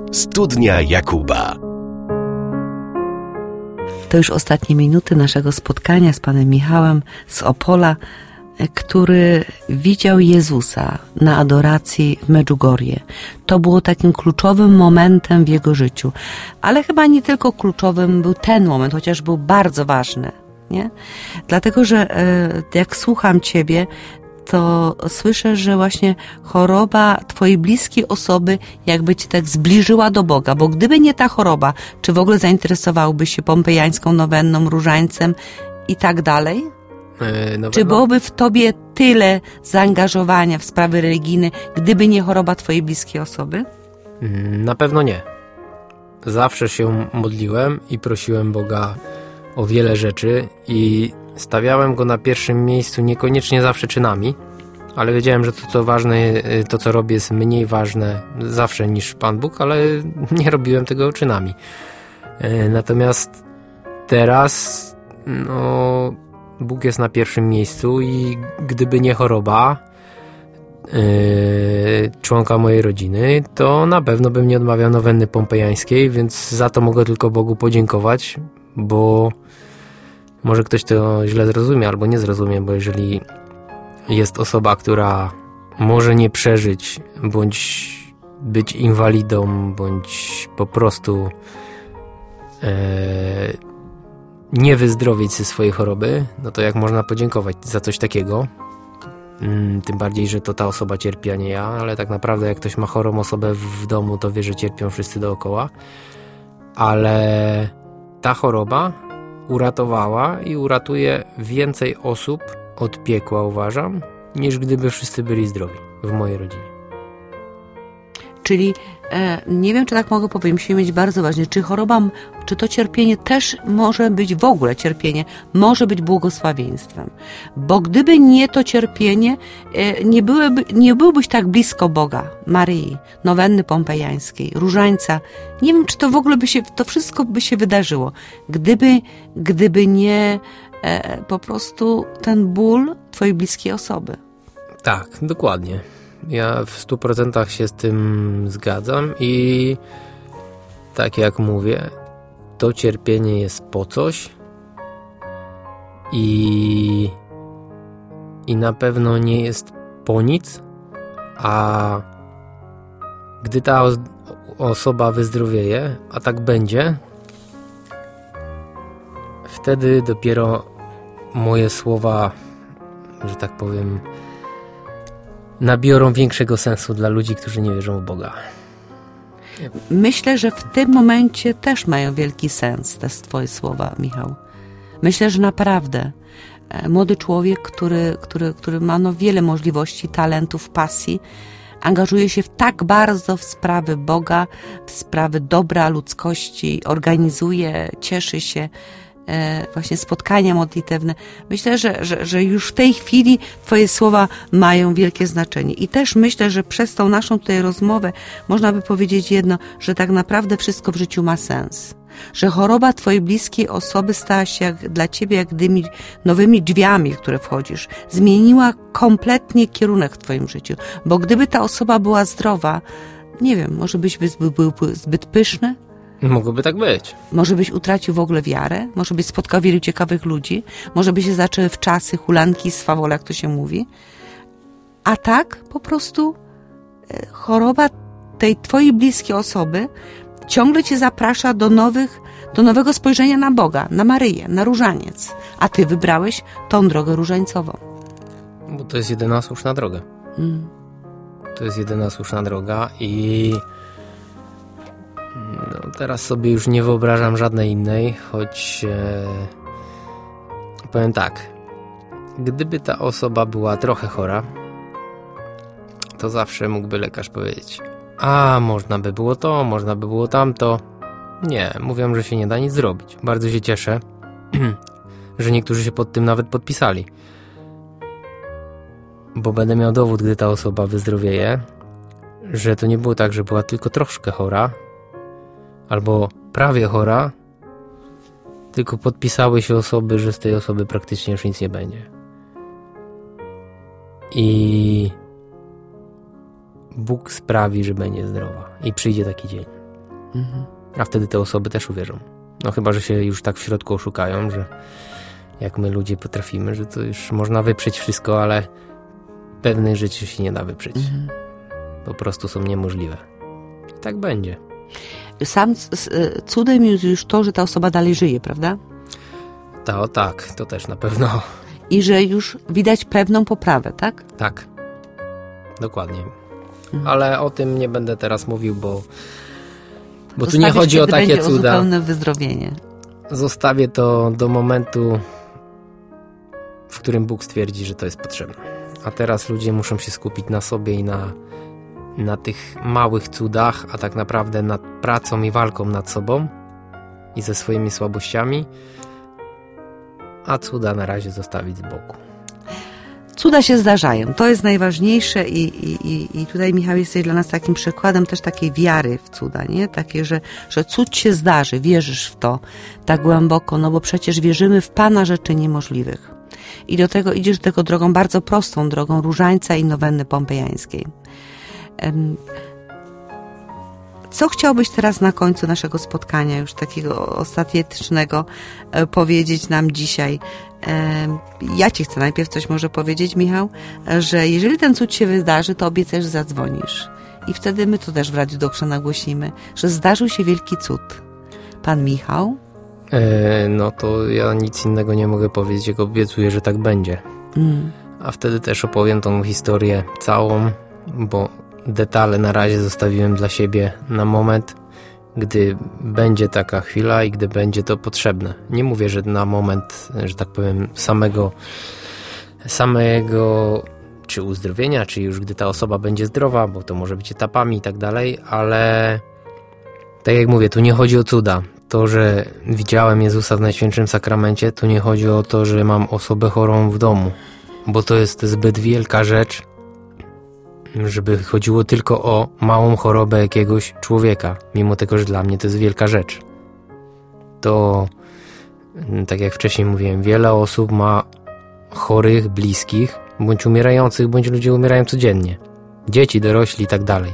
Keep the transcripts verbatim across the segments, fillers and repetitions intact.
Studnia Jakuba. To już ostatnie minuty naszego spotkania z panem Michałem z Opola, który widział Jezusa na adoracji w Medjugorje. To było takim kluczowym momentem w jego życiu. Ale chyba nie tylko kluczowym był ten moment, chociaż był bardzo ważny. Nie? Dlatego, że jak słucham ciebie, to słyszę, że właśnie choroba twojej bliskiej osoby jakby cię tak zbliżyła do Boga, bo gdyby nie ta choroba, czy w ogóle zainteresowałbyś się pompejańską nowenną, różańcem i tak dalej? Yy, czy byłoby w tobie tyle zaangażowania w sprawy religijne, gdyby nie choroba twojej bliskiej osoby? Na pewno nie. Zawsze się modliłem i prosiłem Boga o wiele rzeczy i stawiałem Go na pierwszym miejscu, niekoniecznie zawsze czynami, ale wiedziałem, że to co ważne, to co robię jest mniej ważne zawsze niż Pan Bóg, ale nie robiłem tego czynami. Natomiast teraz no, Bóg jest na pierwszym miejscu i gdyby nie choroba yy, członka mojej rodziny, to na pewno bym nie odmawiał nowenny pompejańskiej, więc za to mogę tylko Bogu podziękować, bo może ktoś to źle zrozumie albo nie zrozumie, bo jeżeli jest osoba, która może nie przeżyć, bądź być inwalidą, bądź po prostu e, nie wyzdrowieć ze swojej choroby, no to jak można podziękować za coś takiego? Tym bardziej, że to ta osoba cierpi, a nie ja, ale tak naprawdę jak ktoś ma chorą osobę w domu, to wie, że cierpią wszyscy dookoła. Ale ta choroba uratowała i uratuje więcej osób od piekła, uważam, niż gdyby wszyscy byli zdrowi w mojej rodzinie. Czyli e, nie wiem, czy tak mogę powiedzieć, musimy mieć bardzo ważne, czy choroba, czy to cierpienie też może być, w ogóle cierpienie, może być błogosławieństwem. Bo gdyby nie to cierpienie, e, nie, byłyby, nie byłbyś tak blisko Boga, Maryi, nowenny pompejańskiej, różańca. Nie wiem, czy to w ogóle by się, to wszystko by się wydarzyło, gdyby, gdyby nie e, po prostu ten ból twojej bliskiej osoby. Tak, dokładnie. Ja w stu procentach się z tym zgadzam i tak jak mówię, to cierpienie jest po coś i, i na pewno nie jest po nic, a gdy ta osoba wyzdrowieje, a tak będzie, wtedy dopiero moje słowa, że tak powiem, nabiorą większego sensu dla ludzi, którzy nie wierzą w Boga. Myślę, że w tym momencie też mają wielki sens te twoje słowa, Michał. Myślę, że naprawdę młody człowiek, który, który, który ma no wiele możliwości, talentów, pasji, angażuje się w tak bardzo w sprawy Boga, w sprawy dobra ludzkości, organizuje, cieszy się, właśnie spotkania modlitewne. Myślę, że, że, że już w tej chwili twoje słowa mają wielkie znaczenie. I też myślę, że przez tą naszą tutaj rozmowę można by powiedzieć jedno, że tak naprawdę wszystko w życiu ma sens. Że choroba twojej bliskiej osoby stała się jak, dla ciebie jak gdyby nowymi drzwiami, w które wchodzisz. Zmieniła kompletnie kierunek w twoim życiu. Bo gdyby ta osoba była zdrowa, nie wiem, może byś był, był, był zbyt pyszny, mogłoby tak być. Może byś utracił w ogóle wiarę, może byś spotkał wielu ciekawych ludzi, może by się zaczęły w czasy hulanki i swawole, jak to się mówi. A tak po prostu e, choroba tej twojej bliskiej osoby ciągle cię zaprasza do nowych, do nowego spojrzenia na Boga, na Maryję, na różaniec. A ty wybrałeś tą drogę różańcową. Bo to jest jedyna słuszna droga. Mm. To jest jedyna słuszna droga i no, teraz sobie już nie wyobrażam żadnej innej, choć e, powiem tak, gdyby ta osoba była trochę chora, to zawsze mógłby lekarz powiedzieć, a można by było to, można by było tamto. Nie, mówią, że się nie da nic zrobić. Bardzo się cieszę, że niektórzy się pod tym nawet podpisali, bo będę miał dowód, gdy ta osoba wyzdrowieje, że to nie było tak, że była tylko troszkę chora albo prawie chora, tylko podpisały się osoby, że z tej osoby praktycznie już nic nie będzie. I Bóg sprawi, że będzie zdrowa. I przyjdzie taki dzień. Mhm. A wtedy te osoby też uwierzą. No chyba, że się już tak w środku oszukają, że jak my ludzie potrafimy, że to już można wyprzeć wszystko, ale pewnych rzeczy się nie da wyprzeć. Mhm. Po prostu są niemożliwe. I tak będzie. Sam cudem jest już to, że ta osoba dalej żyje, prawda? To tak, to też na pewno. I że już widać pewną poprawę, tak? Tak. Dokładnie. Mhm. Ale o tym nie będę teraz mówił, bo, bo tu nie chodzi o takie będzie cuda. O zupełne wyzdrowienie. Zostawię to do momentu, w którym Bóg stwierdzi, że to jest potrzebne. A teraz ludzie muszą się skupić na sobie i na, na tych małych cudach, a tak naprawdę nad pracą i walką nad sobą i ze swoimi słabościami, a cuda na razie zostawić z boku. Cuda się zdarzają, to jest najważniejsze i, i, i, i tutaj, Michał, jesteś dla nas takim przykładem też takiej wiary w cuda, nie? Takie, że, że cud się zdarzy, wierzysz w to tak głęboko, no bo przecież wierzymy w Pana rzeczy niemożliwych. I do tego idziesz do tego drogą bardzo prostą, drogą różańca i nowenny pompejańskiej. Co chciałbyś teraz na końcu naszego spotkania, już takiego ostatecznego, powiedzieć nam dzisiaj? Ja ci chcę najpierw coś może powiedzieć, Michał, że jeżeli ten cud się wydarzy, to obiecaj, że zadzwonisz. I wtedy my to też w Radiu Dokrza nagłosimy, że zdarzył się wielki cud. Pan Michał? E, no to ja nic innego nie mogę powiedzieć, jak obiecuję, że tak będzie. Mm. A wtedy też opowiem tą historię całą, bo detale na razie zostawiłem dla siebie na moment, gdy będzie taka chwila i gdy będzie to potrzebne. Nie mówię, że na moment, że tak powiem, samego samego czy uzdrowienia, czy już gdy ta osoba będzie zdrowa, bo to może być etapami i tak dalej, ale tak jak mówię, tu nie chodzi o cuda. To, że widziałem Jezusa w Najświętszym Sakramencie, tu nie chodzi o to, że mam osobę chorą w domu, bo to jest zbyt wielka rzecz, żeby chodziło tylko o małą chorobę jakiegoś człowieka, mimo tego, że dla mnie to jest wielka rzecz. To, tak jak wcześniej mówiłem, wiele osób ma chorych, bliskich, bądź umierających, bądź ludzie umierają codziennie. Dzieci, dorośli i tak dalej.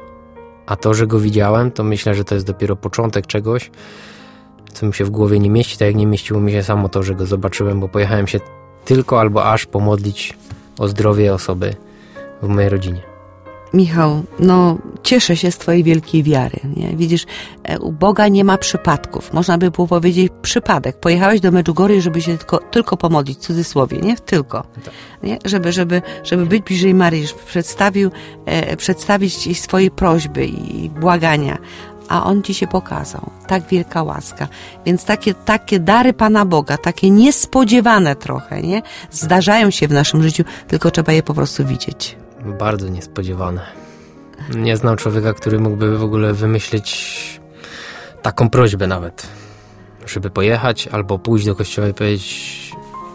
A to, że go widziałem, to myślę, że to jest dopiero początek czegoś, co mi się w głowie nie mieści, tak jak nie mieściło mi się samo to, że go zobaczyłem, bo pojechałem się tylko albo aż pomodlić o zdrowie osoby w mojej rodzinie. Michał, no cieszę się z twojej wielkiej wiary. Nie? Widzisz, u Boga nie ma przypadków. Można by było powiedzieć przypadek. Pojechałeś do Medjugorje, żeby się tylko, tylko pomodlić, w cudzysłowie, nie? Tylko. Tak. Nie? Żeby, żeby, żeby być bliżej Maryi, żeby przedstawił, e, przedstawić jej swoje prośby i błagania. A On ci się pokazał. Tak wielka łaska. Więc takie, takie dary Pana Boga, takie niespodziewane trochę, nie? Zdarzają się w naszym życiu, tylko trzeba je po prostu widzieć. Bardzo niespodziewane. Nie znam człowieka, który mógłby w ogóle wymyślić taką prośbę nawet. Żeby pojechać albo pójść do kościoła i powiedzieć: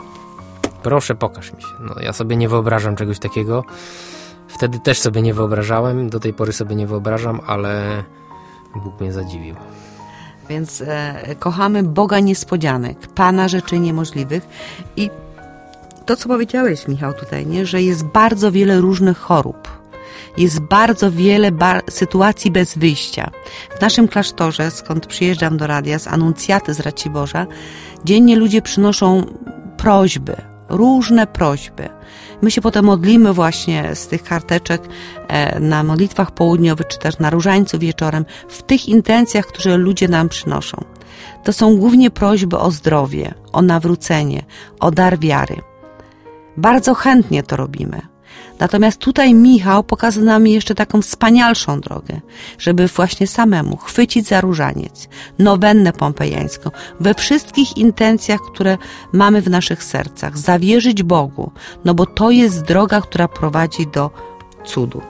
proszę, pokaż mi się. No, ja sobie nie wyobrażam czegoś takiego. Wtedy też sobie nie wyobrażałem. Do tej pory sobie nie wyobrażam, ale Bóg mnie zadziwił. Więc e, kochamy Boga niespodzianek, Pana rzeczy niemożliwych. I to, co powiedziałeś, Michał, tutaj, nie? Że jest bardzo wiele różnych chorób. Jest bardzo wiele bar- sytuacji bez wyjścia. W naszym klasztorze, skąd przyjeżdżam do radia, z Anuncjaty z Raciborza, dziennie ludzie przynoszą prośby, różne prośby. My się potem modlimy właśnie z tych karteczek e, na modlitwach południowych, czy też na różańcu wieczorem, w tych intencjach, które ludzie nam przynoszą. To są głównie prośby o zdrowie, o nawrócenie, o dar wiary. Bardzo chętnie to robimy. Natomiast tutaj Michał pokazał nam jeszcze taką wspanialszą drogę, żeby właśnie samemu chwycić za różaniec, nowennę pompejańską, we wszystkich intencjach, które mamy w naszych sercach, zawierzyć Bogu, no bo to jest droga, która prowadzi do cudu.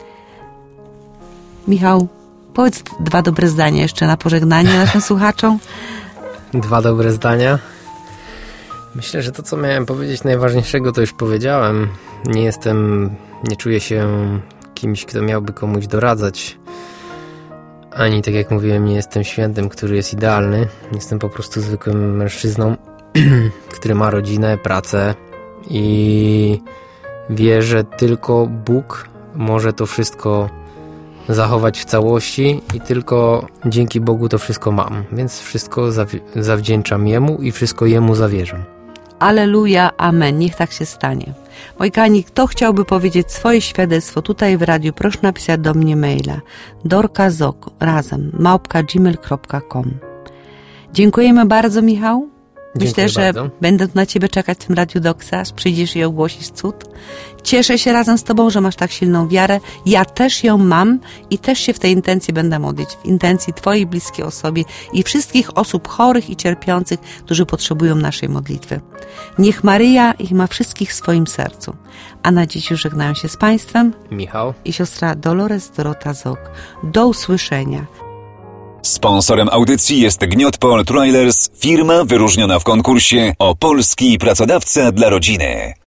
Michał, powiedz dwa dobre zdania jeszcze na pożegnanie naszym słuchaczom. Dwa dobre zdania. Myślę, że to, co miałem powiedzieć najważniejszego, to już powiedziałem. Nie jestem, nie czuję się kimś, kto miałby komuś doradzać. Ani, tak jak mówiłem, nie jestem świętym, który jest idealny. Jestem po prostu zwykłym mężczyzną, który ma rodzinę, pracę i wie, że tylko Bóg może to wszystko zachować w całości i tylko dzięki Bogu to wszystko mam. Więc wszystko zaw- zawdzięczam Jemu i wszystko Jemu zawierzam. Aleluja, amen. Niech tak się stanie. Moi kochani, kto chciałby powiedzieć swoje świadectwo tutaj w radiu, proszę napisać do mnie maila dorkazok razem małpka gmail kropka com. Dziękujemy bardzo, Michał. Myślę, Dziękuję że bardzo. będę na Ciebie czekać w tym Radiu Doksa, aż przyjdziesz i ogłosisz cud. Cieszę się razem z Tobą, że masz tak silną wiarę. Ja też ją mam i też się w tej intencji będę modlić. W intencji Twojej bliskiej osobie i wszystkich osób chorych i cierpiących, którzy potrzebują naszej modlitwy. Niech Maryja ich ma wszystkich w swoim sercu. A na dziś już żegnają się z Państwem Michał i siostra Dolores Dorota Zok. Do usłyszenia. Sponsorem audycji jest Gniotpol Trailers, firma wyróżniona w konkursie o polski pracodawca dla rodziny.